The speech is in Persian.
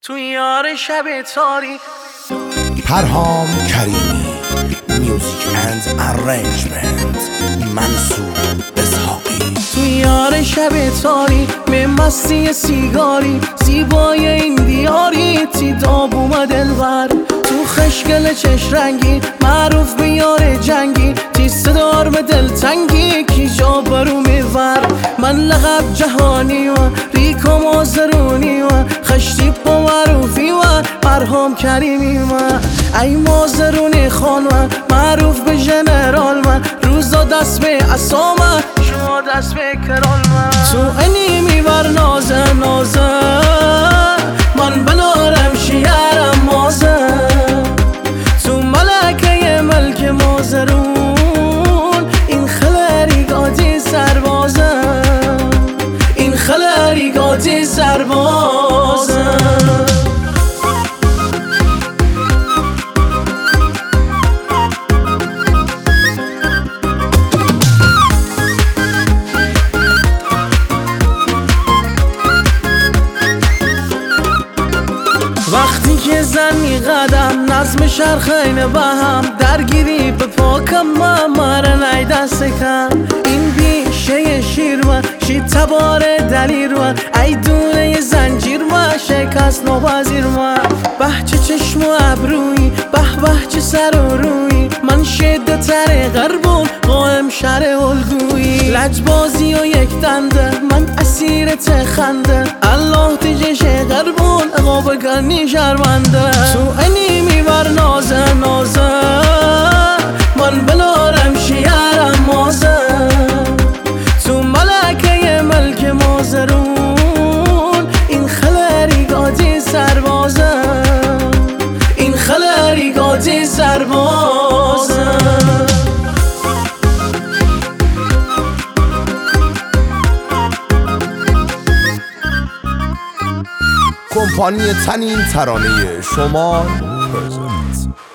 تو یار شب تاری. پرهام کریمی میوزیک اند ارنجمنت منصور اسحاقی. تو یار شب تاری به مستی سیگاری، زیبای این دیاری تیداب اومد الور. تو خشگل چش رنگی معروف به یار جنگی، تیسته دار به دلتنگی کی جا برو میور. من لقب جهانی و ریک و مازرونی و خشتی با معروفی و پرهام کریمی من. ای مازرونی خان و معروف به جنرال من، روزا دست به اسامه شما دست به کرال من. تو اینی میبر نازه نازه من بنارم شیرم مازه، تو ملکه ملک مازرون این خلریگاتی سربازه، این خلریگاتی سربازه. وقتی که زنی قدم نظم شرخین با هم، درگیری به پاکم مره نی دست کم. این بیشه شیر و شی تبار دلیر و ای دونه زنجیر و شکست نوازیر و به چه چشم و ابروی به چه سر و روی. من شده تر غربون قائم شر الگویی، لجبازی و یک دنده من اسیر تخنده. الله تجش غربون اقاب گنی شرمنده. تو اینی میبر نازه نازه من بنارم شیرم مازه، تو ملکه ملک مازرون این خلریگاتی سربازه، این خلریگاتی سربازه. کمپانی تنین ترانه شما پرزنت